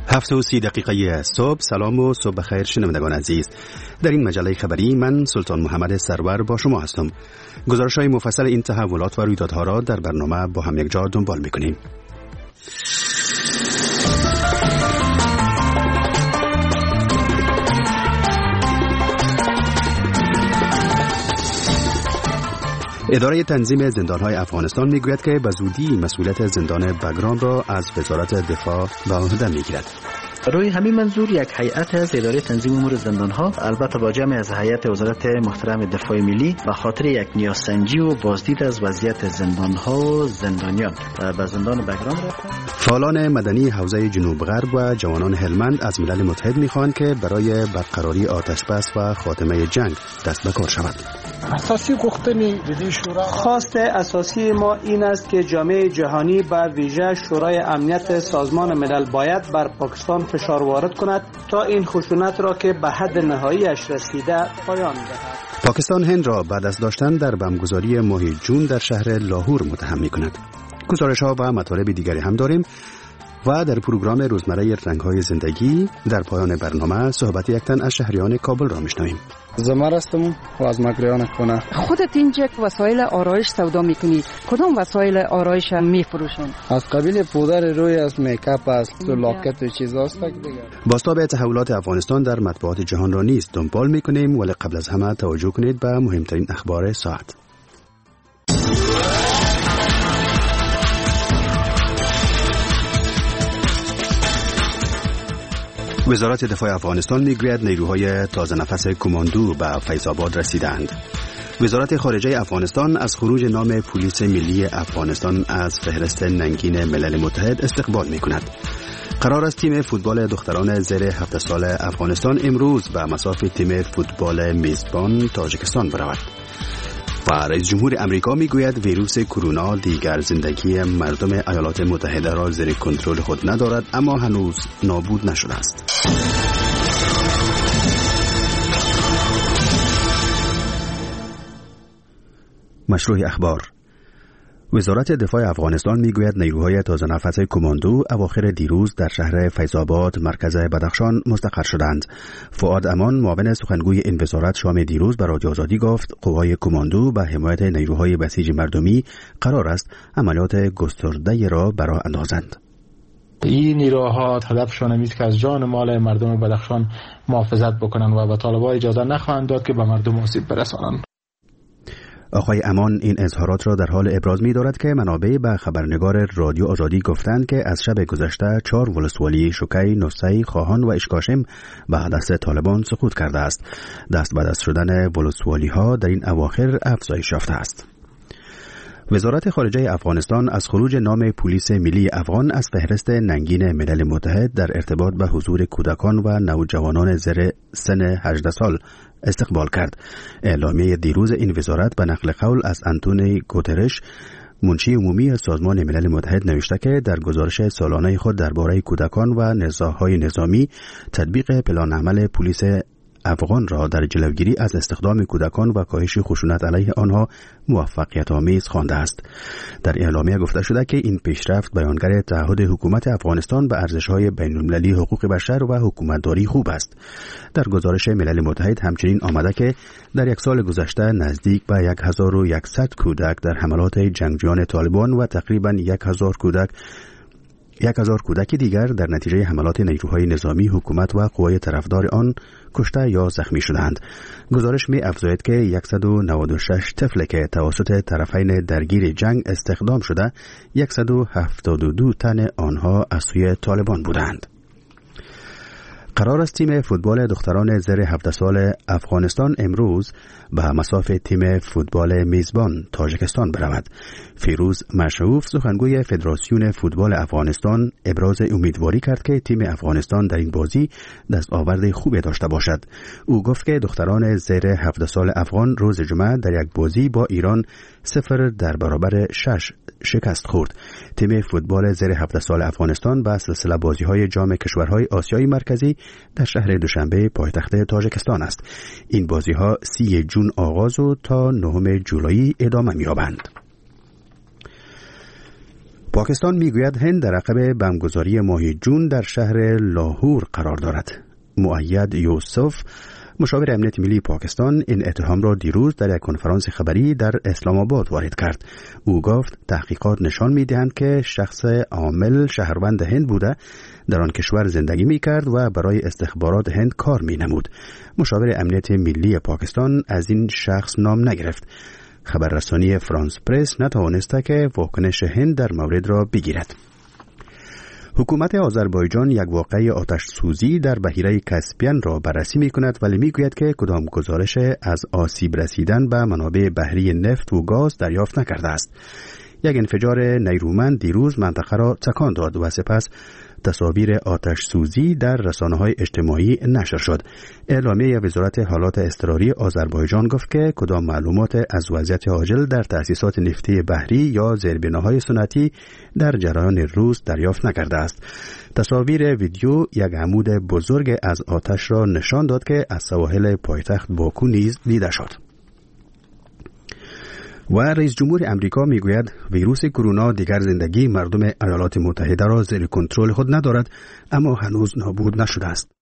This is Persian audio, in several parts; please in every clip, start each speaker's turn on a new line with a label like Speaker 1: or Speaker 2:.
Speaker 1: 7:30 صبح. سلام و صبح بخیر شنوندگان عزیز. در این مجله خبری من سلطان محمد سرور با شما هستم. گزارش‌های مفصل این تحولات و رویدادها را در برنامه با هم یک جا دنبال می‌کنیم. اداره تنظیم زندان‌های افغانستان میگوید که به زودی مسئولیت زندان بگرام را از وزارت دفاع به عهده میگیرد.
Speaker 2: روی همین منظور یک هیئت از اداره تنظیم امور زندان‌ها، البته با جمع از هیئت وزارت محترم دفاع ملی، به خاطر یک نیازسنجی و بازدید از وضعیت زندان‌ها و زندانیان به زندان بگرام رفتند.
Speaker 1: فعالان مدنی حوزه جنوب غرب و جوانان هلمند از ملل متحد می‌خواهند که برای برقراری آتش بس و خاتمه جنگ دست به کار شود.
Speaker 3: اساسی
Speaker 4: خواست اساسی ما این است که جامعه جهانی به ویژه شورای امنیت سازمان ملل باید بر پاکستان فشار وارد کند تا این خشونت را که به حد نهاییش رسیده پایان دهد.
Speaker 1: پاکستان هند را بعد از داشتن در بمبگذاری ماه جون در شهر لاهور متهم می‌کند. گزارش‌ها و مطالب دیگری هم داریم و در پروگرام روزمره رنگ‌های زندگی در پایان برنامه صحبت یک تن از شهریان کابل را می‌شنویم.
Speaker 5: زمر هستم و از مگریان خونه.
Speaker 6: خودت اینجا وسایل آرایش سودا میکنی، کدام وسایل آرایش میفروشن؟
Speaker 5: از قبیل پودر روی، از میکاپ، از لاکت و چیزاست دیگه.
Speaker 1: بازتاب تحولات افغانستان در مطبوعات جهان را نیز دنبال میکنیم، ولی قبل از همه توجه کنید به مهمترین اخبار ساعت. وزارت دفاع افغانستان میگوید نیروهای تازه نفس کماندو به فیض‌آباد رسیدند. وزارت خارجه افغانستان از خروج نام پلیس ملی افغانستان از فهرست ننگین ملل متحد استقبال میکند. قرار است تیم فوتبال دختران زیر 17 سال افغانستان امروز به مساف تیم فوتبال میزبان تاجیکستان برود. و رئیس جمهور امریکا میگوید ویروس کرونا دیگر زندگی مردم ایالات متحده را زیر کنترل خود ندارد، اما هنوز نابود نشده است. مشروع اخبار. وزارت دفاع افغانستان میگوید نیروهای تازه نفس کماندو اواخر دیروز در شهر فیض‌آباد مرکز بدخشان مستقر شدند. فؤاد امان معاون سخنگوی این وزارت شام دیروز به رادیو آزادی گفت قوای کماندو به حمایت نیروهای بسیج مردمی قرار است عملیات گسترده را برا اندازند.
Speaker 3: این نیروها هدفشان این است که از جان مال مردم بدخشان محافظت بکنند و به طالبان اجازه نخواهند داد که به مردم آسیب برسانند.
Speaker 1: آقای امان این اظهارات را در حال ابراز می دارد که منابع به خبرنگار رادیو آزادی گفتند که از شب گذشته 4 ولسوالی شوکی، نوسی، خواهان و اشکاشم به دست طالبان سقوط کرده است. دست به دست شدن ولسوالی ها در این اواخر افزایش یافته است. وزارت خارجه افغانستان از خروج نام پلیس ملی افغان از فهرست ننگین ملل متحد در ارتباط به حضور کودکان و نوجوانان زیر سن 18 سال استقبال کرد. اعلامیه دیروز این وزارت به نقل قول از آنتونیو گوترش، منشی عمومی سازمان ملل متحد، نوشته که در گزارش سالانه خود درباره کودکان و نزاع‌های نظامی تطبیق پلان عمل پلیس افغان را در جلوگیری از استخدام کودکان و کاهش خشونت علیه آنها موفقیت‌آمیز خوانده است. در اعلامیه گفته شده که این پیشرفت بیانگر تعهد حکومت افغانستان به ارزش‌های بین‌المللی حقوق بشر و حکومتداری خوب است. در گزارش ملل متحد همچنین آمده که در یک سال گذشته نزدیک به 1100 کودک در حملات جنگجویان طالبان و تقریباً 1000 کودک دیگر در نتیجه حملات نیروهای نظامی حکومت و قوای طرفدار آن کشته یا زخمی شدند. گزارش می افزاید که 196 طفل که توسط طرفین درگیر جنگ استخدام شده، 172 تن آنها از سوی طالبان بودند. قرار است تیم فوتبال دختران زیر 17 سال افغانستان امروز به مساف تیم فوتبال میزبان تاجیکستان برود. فیروز مشعوف، سخنگوی فدراسیون فوتبال افغانستان، ابراز امیدواری کرد که تیم افغانستان در این بازی دستاورد خوبی داشته باشد. او گفت که دختران زیر 17 سال افغان روز جمعه در یک بازی با ایران 0 در برابر 6 شکست خورد. تیم فوتبال زیر 17 سال افغانستان به سلسله بازی‌های جام کشورهای آسیای مرکزی در شهر دوشنبه پایتخت تاجیکستان است. این بازی‌ها 30 جون آغاز و تا 9 جولای ادامه می‌یابند. پاکستان میگوید هند در عقب بمبگذاری ماه جون در شهر لاهور قرار دارد. مؤید یوسف، مشاور امنیت ملی پاکستان، این اتهام را دیروز در یک کنفرانس خبری در اسلام آباد وارد کرد. او گفت تحقیقات نشان می‌دهند که شخص عامل شهروند هند بوده، در آن کشور زندگی می‌کرد و برای استخبارات هند کار می‌نمود. مشاور امنیت ملی پاکستان از این شخص نام نگرفت. خبررسانی فرانس پرس نتوانسته که واکنش هند در مورد را بگیرد. حکومت آذربایجان یک واقعه آتش سوزی در بحیره کاسپین را بررسی می کند، ولی می گوید که کدام گزارش از آسیب رسیدن به منابع بحری نفت و گاز دریافت نکرده است. یک انفجار نیرومند دیروز منطقه را تکان داد و سپس تصاویر آتش سوزی در رسانه‌های اجتماعی نشر شد. اعلامیه وزارت حالات اضطراری آذربایجان گفت که کدام معلومات از وضعیت عاجل در تأسیسات نفتی بحری یا زیربناهای سنتی در جریان روز دریافت نکرده است. تصاویر ویدیو یک عمود بزرگ از آتش را نشان داد که از سواحل پایتخت باکو نیز دیده شد. و رئیس جمهور امریکا میگوید ویروس کرونا دیگر زندگی مردم ایالات متحده را زیر کنترل خود ندارد، اما هنوز نابود نشده است.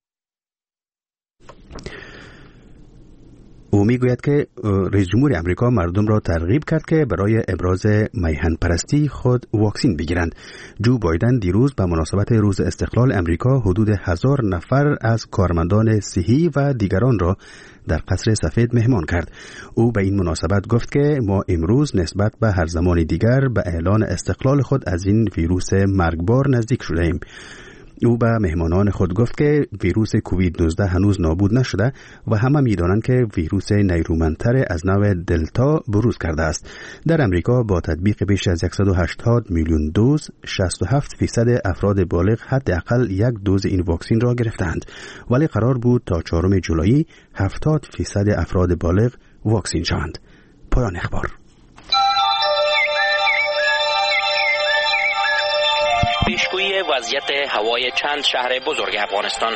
Speaker 1: او میگوید که رئیس جمهور امریکا مردم را ترغیب کرد که برای ابراز میهن پرستی خود واکسین بگیرند. جو بایدن دیروز به مناسبت روز استقلال امریکا حدود 1000 نفر از کارمندان صحی و دیگران را در قصر سفید مهمان کرد. او به این مناسبت گفت که ما امروز نسبت به هر زمان دیگر به اعلان استقلال خود از این ویروس مرگبار نزدیک شده ایم. او به مهمانان خود گفت که ویروس کووید 19 هنوز نابود نشده و همه می‌دانند که ویروس نیرومندتر از نوع دلتا بروز کرده است. در امریکا با تطبیق بیش از 180 میلیون دوز 67% افراد بالغ حداقل یک دوز این واکسن را گرفتند، ولی قرار بود تا 4 جولای 70% افراد بالغ واکسن شوند. پایان اخبار.
Speaker 7: پیشگویی وضعیت هوای چند شهر بزرگ افغانستان.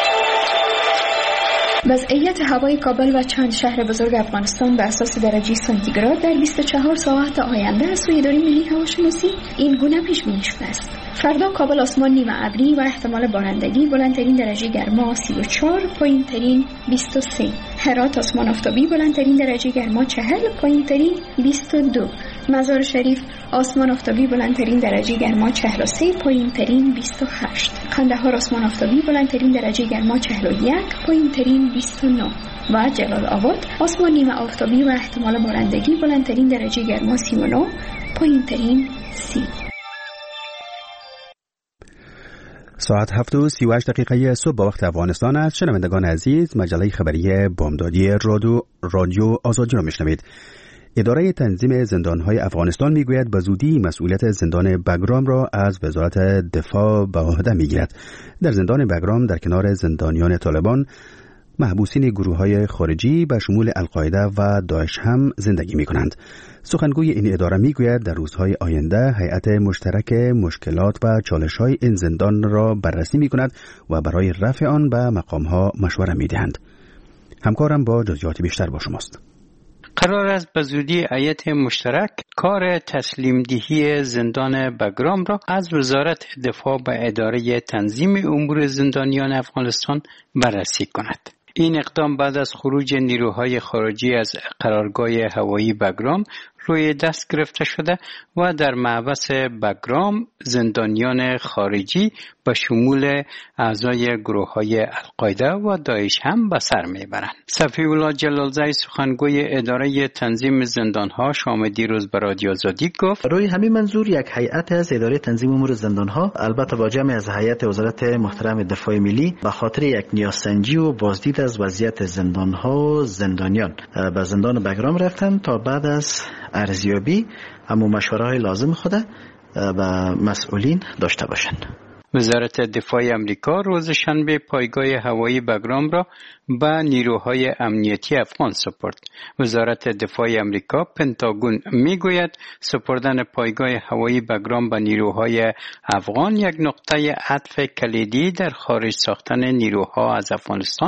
Speaker 8: وضعیت هوای کابل و چند شهر بزرگ افغانستان به اساس درجه سانتیگراد در 24 ساعت آینده از سوی اداره ملی هواشناسی این گونه پیش بینی شده است. فردا کابل آسمان نیمه ابری و احتمال بارندگی، بلندترین درجه گرما 34، پایینترین 23. هرات آسمان آفتابی، بلندترین درجه گرما 40، پایینترین 22. مزار شریف آسمان آفتابی، بلندترین درجه گرما 43، پایینترین 28. قندهار آسمان آفتابی، بلندترین درجه گرما 41، پایینترین 29. و جلال آباد آسمان نیمه آفتابی و احتمال بارندگی، بلندترین درجه گرما 39، پایینترین 30.
Speaker 1: ساعت 7:38 صبح با وقت افغانستان است. شنوندگان عزیز، مجله خبری بامدادی رادیو آزادی را میشنوید. اداره تنظیم زندانهای افغانستان میگوید به زودی مسئولیت زندان بگرام را از وزارت دفاع به عهده میگیرد. در زندان بگرام در کنار زندانیان طالبان، محبوسین گروه‌های خارجی به شمول القاعده و داعش هم زندگی می‌کنند. سخنگوی این اداره میگوید در روزهای آینده هیئت مشترک مشکلات و چالش‌های این زندان را بررسی می‌کند و برای رفع آن به مقام‌ها مشوره می‌دهند. همکارم با جزئیات بیشتر با شماست.
Speaker 9: قرار است به زودی هیئت مشترک کار تسلیم دهی زندان بگرام را از وزارت دفاع به اداره تنظیم امور زندانیان افغانستان بررسی کند. این اقدام بعد از خروج نیروهای خارجی از قرارگاه هوایی بگرام روی دست گرفته شده و در محبس بگرام زندانیان خارجی به شمول اعضای گروه‌های القاعده و داعش هم به سر میبرند. صفی الله جلالزی سخنگوی اداره تنظیم زندانها شام دیروز به رادیو آزادی گفت
Speaker 2: روی همین منظور یک هیئت از اداره تنظیم امور زندانها، البته با جمع از هیئت وزارت محترم دفاع ملی، به خاطر یک نیازسنجی و بازدید از وضعیت زندانها و زندانیان به زندان بگرام رفتند تا بعد از ارزیابی اما مشوره‌های لازم خود به مسئولین داشته باشند.
Speaker 9: وزارت دفاع امریکا روز شنبه پایگاه هوایی بگرام را به نیروهای امنیتی افغان سپرد. وزارت دفاع امریکا پنتاگون میگوید سپردن پایگاه هوایی بگرام به نیروهای افغان یک نقطه عطف کلیدی در خارج ساختن نیروها از افغانستان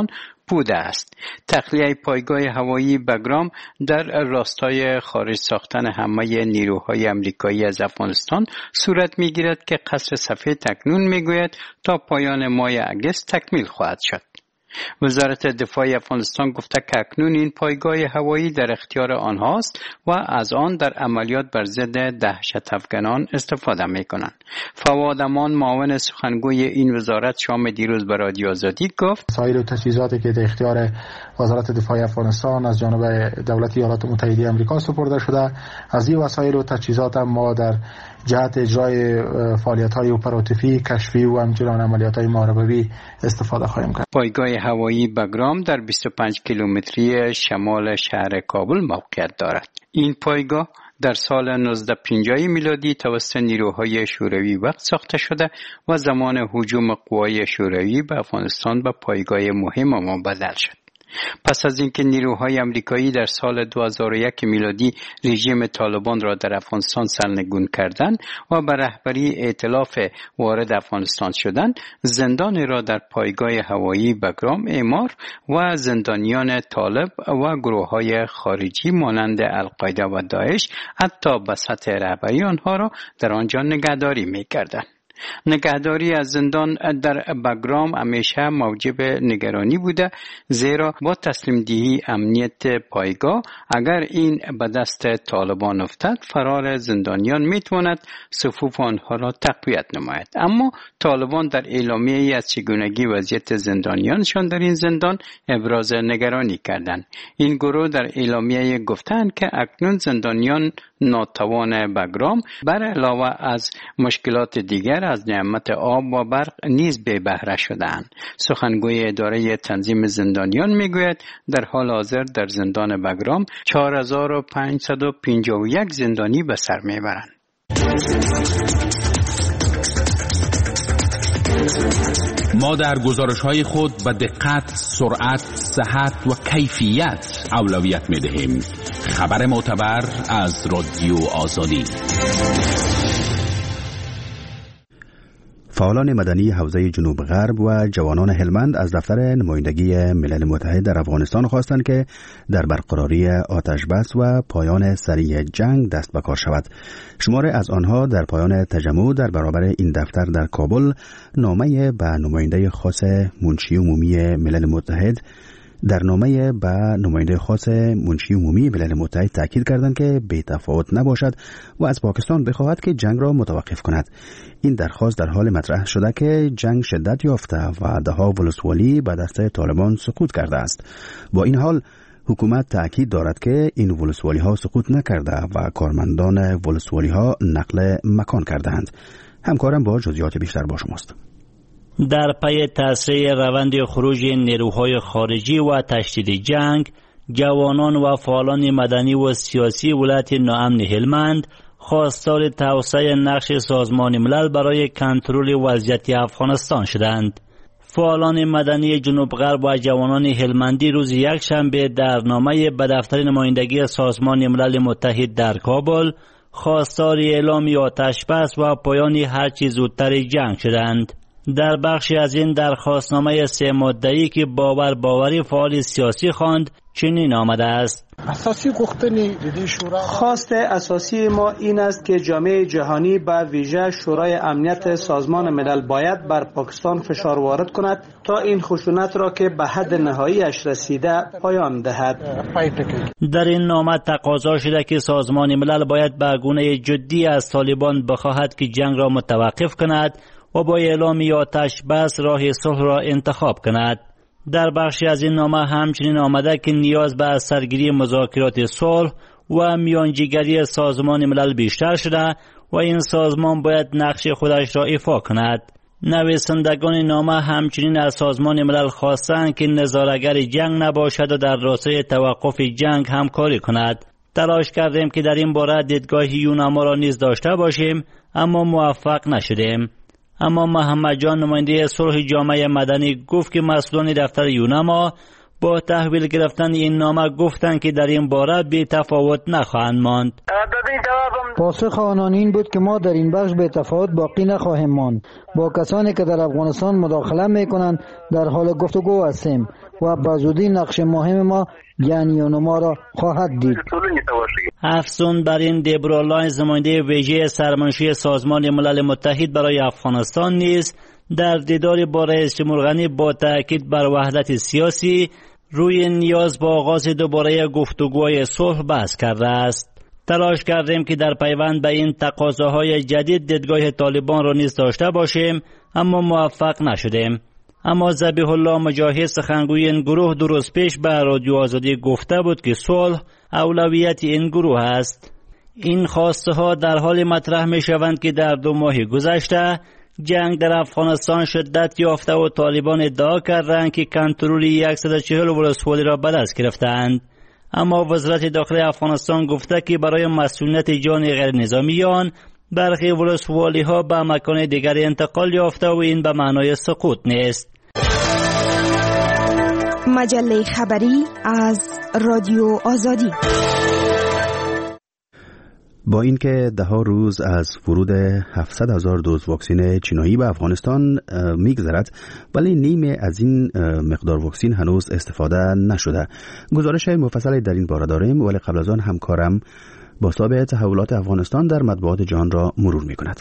Speaker 9: بوده است. تخلیه پایگاه هوایی بگرام در راستای خارج ساختن همه نیروهای امریکایی از افغانستان صورت می‌گیرد که قصر سفید اکنون می‌گوید تا پایان ماه اگست تکمیل خواهد شد. وزارت دفاع افغانستان گفته که اکنون این پایگاه هوایی در اختیار آنهاست و از آن در عملیات بر ضد دهشت افغانان استفاده می‌کنند. فواد امان معاون سخنگوی این وزارت شام دیروز به رادیو آزادی گفت
Speaker 3: وسایل و تجهیزاتی که در اختیار وزارت دفاع افغانستان از جانب دولت ایالات متحده آمریکا سپرده شده، از این وسایل و تجهیزات ما در جهت اجرای فعالیت‌های اپراتیوی، کشفی و همچنین عملیات‌های محاربه‌ای استفاده خواهیم کرد.
Speaker 9: پایگاه هوایی بگرام در 25 کیلومتری شمال شهر کابل موقعیت دارد. این پایگاه در سال 1950 میلادی توسط نیروهای شوروی وقت ساخته شده و زمان هجوم قوای شوروی به افغانستان به پایگاه مهم مبدل شد. پس از اینکه نیروهای امریکایی در سال 2001 میلادی رژیم طالبان را در افغانستان سرنگون کردند و به رهبری ائتلاف وارد افغانستان شدند، زندان را در پایگاه هوایی بگرام اعمار و زندانیان طالب و گروه‌های خارجی مانند القاعده و داعش حتی به سطح رهبری آنها را در آنجا نگهداری می‌کردند. نگهداری از زندان در بگرام همیشه موجب نگرانی بوده، زیرا با تسلیم دهی امنیت پایگاه اگر این به دست طالبان افتد، فرار زندانیان میتواند صفوف آنها را تقویت نماید. اما طالبان در اعلامیه‌ای از چگونگی وضعیت زندانیانشان در این زندان ابراز نگرانی کردند. این گروه در اعلامیه گفتند که اکنون زندانیان ناتوان بگرام بر علاوه از مشکلات دیگر از نعمت آب و برق نیز بی بهره شدند. سخنگوی اداره تنظیم زندانیان میگوید در حال حاضر در زندان بگرام 4551 زندانی به سر میبرند.
Speaker 10: ما در گزارش‌های خود به دقت، سرعت، صحت و کیفیت اولویت می‌دهیم. خبر معتبر از رادیو آزادی.
Speaker 1: فعالان مدنی حوزه جنوب غرب و جوانان هلمند از دفتر نمایندگی ملل متحد در افغانستان خواستند که در برقراری آتش بس و پایان سریع جنگ دست به کار شود. شماری از آنها در پایان تجمع در برابر این دفتر در کابل نامه به نماینده خاص منشی عمومی ملل متحد ملل متحد تاکید کردند که بی تفاوت نباشد و از پاکستان بخواهد که جنگ را متوقف کند. این درخواست در حال مطرح شده که جنگ شدت یافته و ده‌ها ولسوالی به دست طالبان سقوط کرده است. با این حال حکومت تاکید دارد که این ولسوالی ها سقوط نکرده و کارمندان ولسوالی ها نقل مکان کردند. همکارم با جزئیات بیشتر با شماست.
Speaker 11: در پی تسریع روند خروج نیروهای خارجی و تشدید جنگ، جوانان و فعالان مدنی و سیاسی ولایت ناامن هلمند خواستار توسعه نقش سازمان ملل برای کنترل وضعیت افغانستان شدند. فعالان مدنی جنوب غرب و جوانان هلمندی روز یکشنبه در نامه به دفتر نمایندگی سازمان ملل متحد در کابل خواستار اعلام آتش بس و پایان هرچه زودتر جنگ شدند. در بخشی از این درخواستنامه 3 ماده‌ای که باوری فعال سیاسی خواند چنین آمده است:
Speaker 4: خواست اساسی ما این است که جامعه جهانی به ویژه شورای امنیت سازمان ملل باید بر پاکستان فشار وارد کند تا این خشونت را که به حد نهاییش رسیده پایان دهد.
Speaker 11: در این نامه تقاضا شده که سازمان ملل باید به گونه جدی از طالبان بخواهد که جنگ را متوقف کند و با اعلام آتش بس راه صلح را انتخاب کند. در بخشی از این نامه همچنین آمده که نیاز به سرگیری مذاکرات صلح و میانجیگری سازمان ملل بیشتر شده و این سازمان باید نقش خودش را ایفا کند. نویسندگان نامه همچنین از سازمان ملل خواستند که نظاره‌گر جنگ نباشد و در راستای توقف جنگ همکاری کند. تلاش کردیم که در این باره دیدگاه یوناما را نیز داشته باشیم اما موفق نشدیم. اما محمد جان نماینده صلح جامعه مدنی گفت که مسئولان دفتر یوناما با تحویل گرفتن این نامه گفتند که در این باره بی تفاوت نخواهند ماند.
Speaker 12: پاسخ آنان این بود که ما در این بخش بی تفاوت باقی نخواهیم ماند. با کسانی که در افغانستان مداخله میکنند در حال گفتگو هستیم و بزودی نقش مهم ما یعنی ما را خواهد دید.
Speaker 11: افزون بر این دبرا لاینز نماینده ویژه سرمنشی سازمان ملل متحد برای افغانستان نیز در دیداری با رئیس جمهور غنی با تاکید بر وحدت سیاسی روی نیاز با آغاز دوباره گفتگوهای صلح بحث کرده است. تلاش کردیم که در پیوند به این تقاضاهای جدید دیدگاه طالبان را نیز داشته باشیم، اما موفق نشدیم. اما ذبیح الله مجاهد سخنگوی این گروه دو روز پیش به رادیو آزادی گفته بود که صلح اولویت این گروه است. این خواسته ها در حال مطرح می شوند که در 2 ماه گذشته جنگ در افغانستان شدت یافته و طالبان ادعا کردند که کنترل 140 ولسوالی را به دست گرفتند. اما وزارت داخلی افغانستان گفته که برای مسئولیت جان غیر نظامیان برخی ولسوالی ها به مکان دیگری انتقال یافته و این به معنای سقوط نیست.
Speaker 13: مجله خبری از رادیو آزادی.
Speaker 1: با اینکه 10 روز از ورود 700,000 دوز واکسن چینایی به افغانستان میگذرد، ولی نیمه از این مقدار واکسن هنوز استفاده نشده. گزارش مفصلی در این باره داریم، ولی قبل از آن همکارم با تابع تحولات افغانستان در مطبوعات جهان را مرور می‌کند.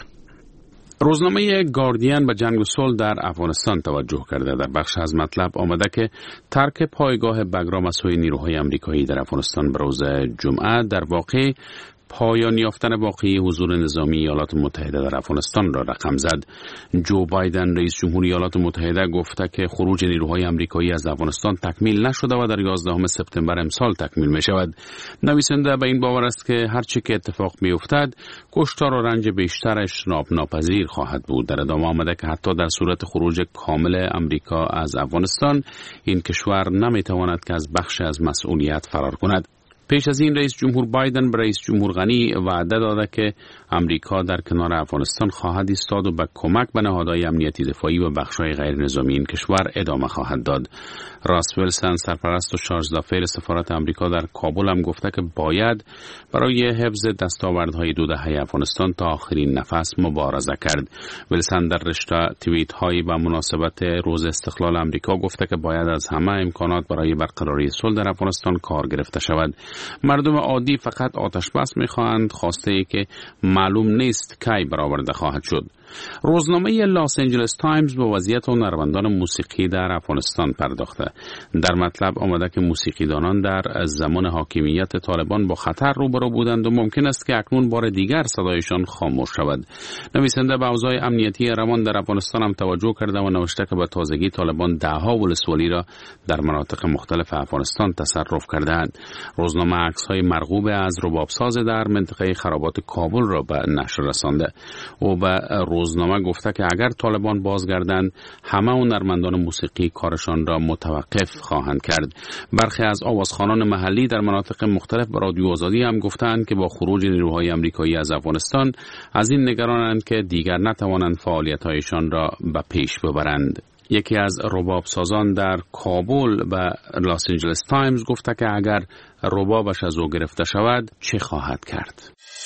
Speaker 10: روزنامه گاردین به جنگ و صلح در افغانستان توجه کرده. در بخش از مطلب آمده که ترک پایگاه بگرام از سوی نیروهای آمریکایی در افغانستان به روز جمعه در واقع پایان یافتن واقعی حضور نظامی ایالات متحده در افغانستان را رقم زد. جو بایدن رئیس جمهوری ایالات متحده گفته که خروج نیروهای آمریکایی از افغانستان تکمیل نشده و در 11 سپتامبر امسال تکمیل می شود. نویسنده به این باور است که هر چه که اتفاق می افتد کشتار و رنج بیشترش ناپذیر خواهد بود. در ادامه آمده که حتی در صورت خروج کامل آمریکا از افغانستان این کشور نمی تواند که از بخش از مسئولیت فرار کند. پیش از این رئیس جمهور بایدن به رئیس جمهور غنی وعده داده که امریکا در کنار افغانستان خواهد ایستاد و به کمک به نهادهای امنیتی دفاعی و بخش‌های غیر نظامی این کشور ادامه خواهد داد. راس ویلسون سرپرست و شارژ دافیر سفارت امریکا در کابل هم گفته که باید برای حفظ دستاوردهای 2 دهه افغانستان تا آخرین نفس مبارزه کرد. ویلسون در رشته توییت‌هایی به مناسبت روز استقلال امریکا گفته که باید از همه امکانات برای برقراری صلح در افغانستان کار گرفته شود. مردم عادی فقط آتش بس می‌خواهند، خواسته ای که معلوم نیست کی برآورده خواهد شد. روزنامه لاس آنجلس تایمز به وضعیت هنرمندان موسیقی در افغانستان پرداخته. در مطلب آمده که موسیقیدانان در زمان حاکمیت طالبان با خطر روبرو بودند و ممکن است که اکنون بار دیگر صدایشان خاموش شود. نویسنده به اوضاع امنیتی روان در افغانستان هم توجه کرده و نوشته که به تازگی طالبان 10 ولسوالی را در مناطق مختلف افغانستان تصرف کردند. روزنامه عکس‌های مرغوب از ربابساز در منطقه خرابات کابل را به نشر رسانده و به روزنامه گفته که اگر طالبان بازگردند همه هنرمندان موسیقی کارشان را متوقف خواهند کرد. برخی از آوازخوانان محلی در مناطق مختلف به رادیو آزادی هم گفتند که با خروج نیروهای آمریکایی از افغانستان از این نگرانند که دیگر نتوانند فعالیت‌هایشان را به پیش ببرند. یکی از رباب سازان در کابل به لاس آنجلس تایمز گفته که اگر ربابش از او گرفته شود چه خواهد کرد؟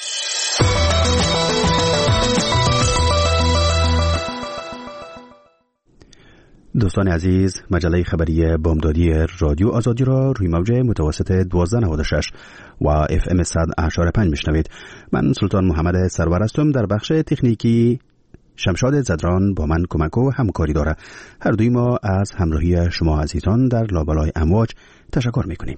Speaker 1: دوستان عزیز، مجله خبری بامدادی رادیو آزادی را روی موج متوسط 1296 و FM 100.5 میشنوید. من سلطان محمد سرور هستم. در بخش تکنیکی شمشاد زدران با من کمک و همکاری داره. هر دوی ما از همراهی شما عزیزان در لابلای امواج تشکر میکنیم.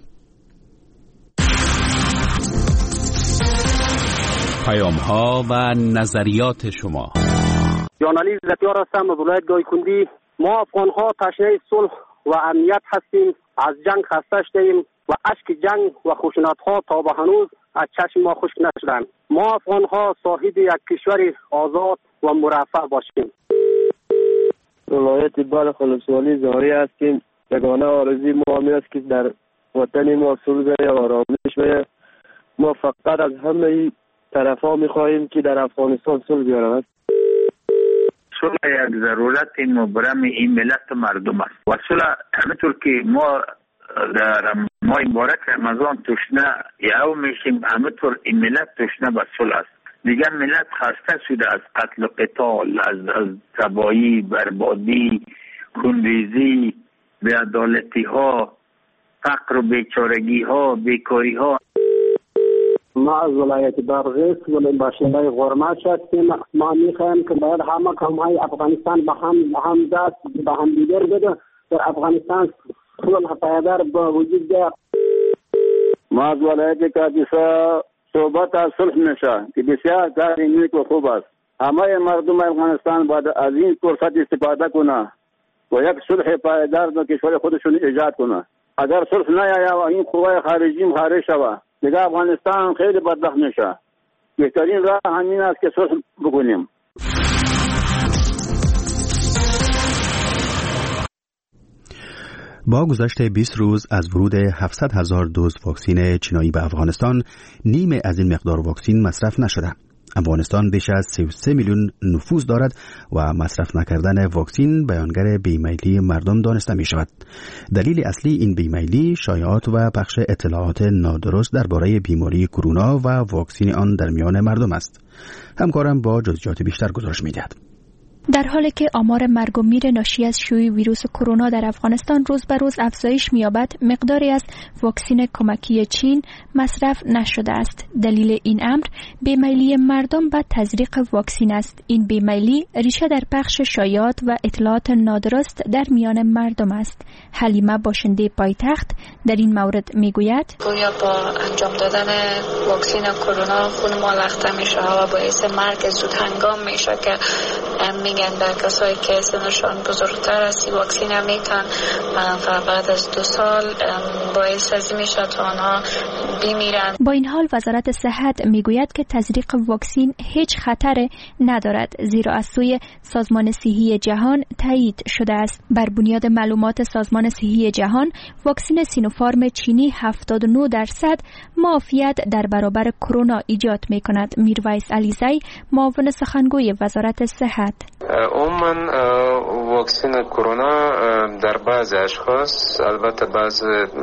Speaker 10: پیام ها و نظریات شما.
Speaker 14: جانالی زکیار هستم از ولایت گایکندی. ما افغان ها تشنه صلح و امنیت هستیم. از جنگ خسته شدیم و اشک جنگ و خشونت ها تا به هنوز از چشم ما خشک نشدند. ما افغان ها صاحب یک کشور آزاد و مرفه باشیم.
Speaker 15: ولایت بلخ ولسوالی زاری هستیم. یگانه آرزوی ما همین است که در وطن ما صلح و آرامش و ما فقط از همه طرفا می‌خواهیم که در افغانستان صلح بیارند.
Speaker 16: صلح یک ضرورت مبرم این ملت مردم است و صلح همینطور که ما در ماه مبارک رمضان تشنه یهو میشیم، همینطور این ملت تشنه به صلح است. دیگر ملت خسته شده از قتل و قتال، از تباهی، بربادی، خونریزی، بی‌عدالتی ها، فقر و بیچارگی ها، بیکاری ها.
Speaker 14: ما از ولایت بادغیس باشنده غرماش هستیم. ما میخوایم که باید همه قوم‌های افغانستان به هم دست به هم دیگر بده در افغانستان صلح پایدار با وجود بیاید.
Speaker 15: ما از ولایت کاپیسا صحبت از صلح میشه که بسیار کار نیک و خوب است. همه مردم افغانستان باید از این فرصت استفاده کنه و یک صلح پایدار در کشور خودشون ایجاد کنه. اگر صلح نیاید و این قوای خارجی خارج شود دیگه افغانستان خیلی بدبخت میشه. بهترین راه همین است که صلح بکنیم.
Speaker 1: با گذشت 20 روز از ورود 700,000 دوز واکسن چینایی به افغانستان، نیمه از این مقدار واکسن مصرف نشده. افغانستان بیش از 33 میلیون نفوس دارد و مصرف نکردن واکسن بیانگر بیمیلی مردم دانسته می شود. دلیل اصلی این بیمیلی شایعات و پخش اطلاعات نادرست درباره بیماری کرونا و واکسن آن در میان مردم است. همکارم با جزئیات بیشتر گزارش می دهد.
Speaker 8: در حالی که آمار مرگ و میر ناشی از شیوع ویروس کرونا در افغانستان روز به روز افزایش می‌یابد، مقداری از واکسن کمکی چین مصرف نشده است. دلیل این امر بیمیلی مردم به تزریق واکسن است. این بیمیلی ریشه در پخش شایعات و اطلاعات نادرست در میان مردم است. حلیمه باشنده پایتخت در این مورد میگوید:
Speaker 17: گویا با انجام دادن واکسن کرونا خون ما لخته میشه و باعث مرگ زود هنگام میشه که میگن در کسایی که سنشان بزرگتر است واکسن میتن بعد از 2 سال باعث از میشه تا آنها بمیرن.
Speaker 8: با این حال وزارت صحت میگوید که تزریق واکسن هیچ خطر ندارد، زیرا از سوی سازمان صحی جهان تایید شده است. بر بنیاد معلومات سازمان صحی جهان، واکسن سینوفارم چینی 79% معافیت در برابر کرونا ایجاد میکند. میرویس علیزی، معاون سخنگوی وزارت صحت:
Speaker 18: عموما واکسن کرونا در بعض اشخاص، البته بعض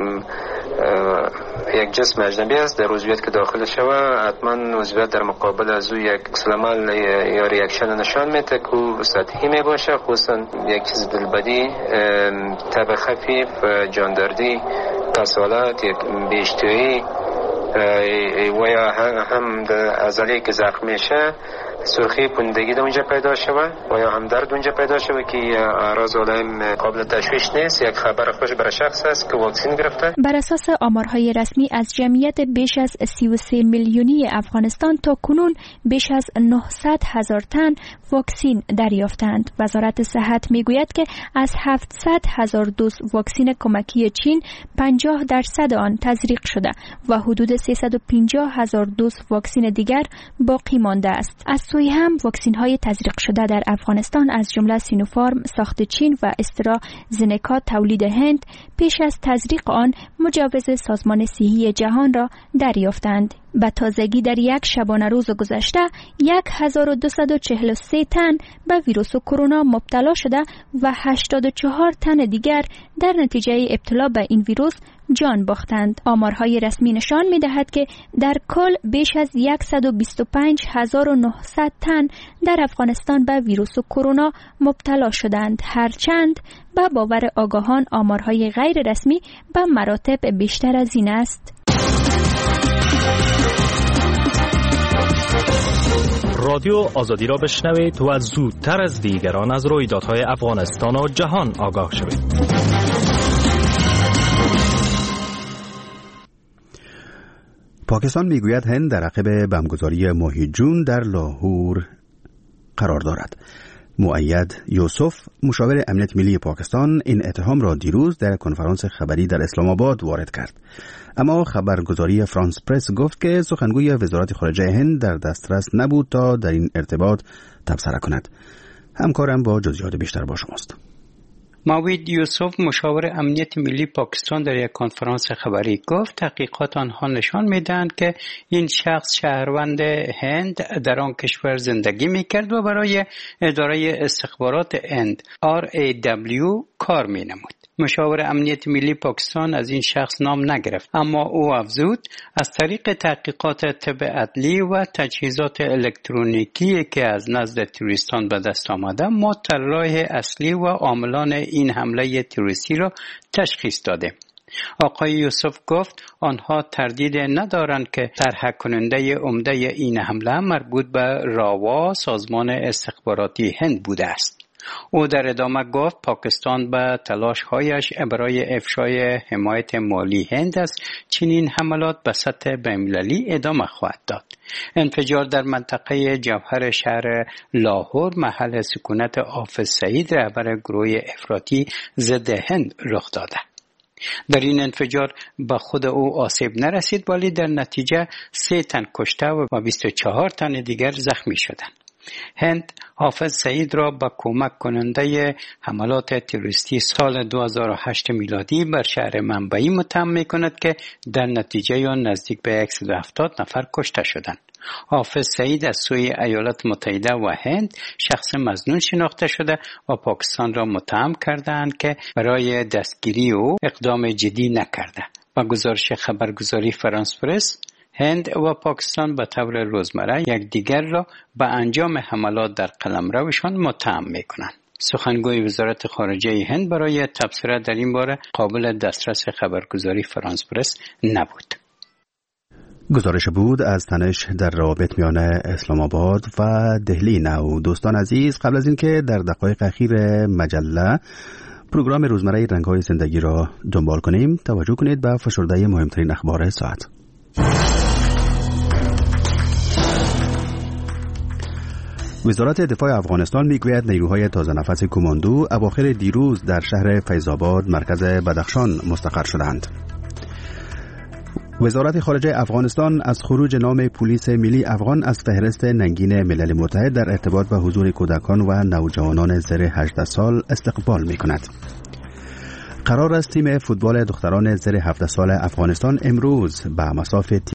Speaker 18: یک جسم اجنبی است در عضویت که داخل شود، حتما عضویت در مقابل از او یک عمل یا ریاکشن نشان میده که سطحی می باشه، خصوصا یک چیز دلبدی، تب خفیف، جاندردی، کسالت، بیشتویی و یا هم عضله که زخم میشه سرخی پوندگی در اونجا پیدا شود و یا هم درد اونجا پیدا شود که اعراض علائم قابل تشخیص نیست. یک خبر خوش برای شخص است که واکسن گرفته.
Speaker 8: بر اساس آمارهای رسمی از جمعیت بیش از 33 میلیونی افغانستان تا کنون بیش از 900,000 تن واکسن دریافتند. وزارت صحت میگوید که از 700,000 دوز واکسن کمکی چین 50% آن تزریق شده و حدود 350,000 دوز واکسن دیگر باقی مانده است. از سوی هم واکسن های تزریق شده در افغانستان از جمله سینوفارم ساخت چین و استرازنکا تولید هند پیش از تزریق آن مجوز سازمان صحی جهان را دریافتند. به تازگی در یک شبانه روز گذشته 1243 تن به ویروس کرونا مبتلا شده و 84 تن دیگر در نتیجه ابتلا به این ویروس جان باختند. آمارهای رسمی نشان می‌دهد که در کل بیش از 125,900 تن در افغانستان به ویروس کرونا مبتلا شدند، هرچند به باور آگاهان آمارهای غیر رسمی به مراتب بیشتر از این است.
Speaker 19: رادیو آزادی را بشنوید و زودتر از دیگران از رویدادهای افغانستان و جهان آگاه شوید.
Speaker 1: پاکستان میگوید هند در عقب بمبگذاری ماه جون در لاهور قرار دارد. مؤید یوسف، مشاور امنیت ملی پاکستان، این اتهام را دیروز در کنفرانس خبری در اسلام آباد وارد کرد. اما خبرگزاری فرانس پرس گفت که سخنگوی وزارت خارجه هند در دسترس نبود تا در این ارتباط تبصره کند. همکارم با جزئیات بیشتر با شماست.
Speaker 9: مؤید یوسف، مشاور امنیت ملی پاکستان، در یک کنفرانس خبری گفت تحقیقات آنها نشان می‌دهند که این شخص شهروند هند در آن کشور زندگی می‌کرد و برای اداره استخبارات هند RAW کار می‌نمود. مشاور امنیت ملی پاکستان از این شخص نام نگرفت، اما او افزود از طریق تحقیقات طب عدلی و تجهیزات الکترونیکی که از نزد تروریستان به دست آمده، ما طراح اصلی و عاملان این حمله تروریستی را تشخیص دادیم. آقای یوسف گفت آنها تردید ندارند که طرح کننده عمده این حمله مربوط به راوا، سازمان استخباراتی هند بوده است. او در ادامه گفت پاکستان به تلاش‌هایش برای افشای حمایت مالی هند از چنین حملات به سطح بین‌المللی ادامه خواهد داد. انفجار در منطقه جوهر شهر لاهور، محل سکونت حافظ سعید، رهبر گروه افراطی ضد هند رخ داده. در این انفجار به خود او آسیب نرسید، ولی در نتیجه 3 تن کشته و 24 تن دیگر زخمی شدند. هند حافظ سعید را به کمک کننده حملات تروریستی سال 2008 میلادی بر شهر منبعی متهم می‌کند که در نتیجه آن نزدیک به 170 نفر کشته شدند. حافظ سعید از سوی ایالات متحده و هند شخص مظنون شناخته شده و پاکستان را متهم کردند که برای دستگیری او اقدام جدی نکرده. با گزارش خبرگزاری فرانس پرس، هند و پاکستان به طور روزمره یکدیگر را به انجام حملات در قلمروشان متهم می‌کنند. سخنگوی وزارت خارجه هند برای تبصره در این باره قابل دسترس خبرگزاری فرانس پرس نبود.
Speaker 1: گزارش بود از تنش در روابط میان اسلام آباد و دهلی نو. دوستان عزیز، قبل از اینکه در دقایق اخیر مجله پروگرام روزمره رنگ‌های زندگی را دنبال کنیم، توجه کنید به فشرده مهمترین اخبار ساعت. وزارت دفاع افغانستان میگوید نیروهای تازه نفس کماندو اواخر دیروز در شهر فیض‌آباد مرکز بدخشان مستقر شدند. وزارت خارجه افغانستان از خروج نام پلیس ملی افغان از فهرست ننگین ملل متحد در ارتباط به حضور کودکان و نوجوانان زیر 18 سال استقبال می‌کند. قرار است تیم فوتبال دختران زیر 17 سال افغانستان امروز به مصاف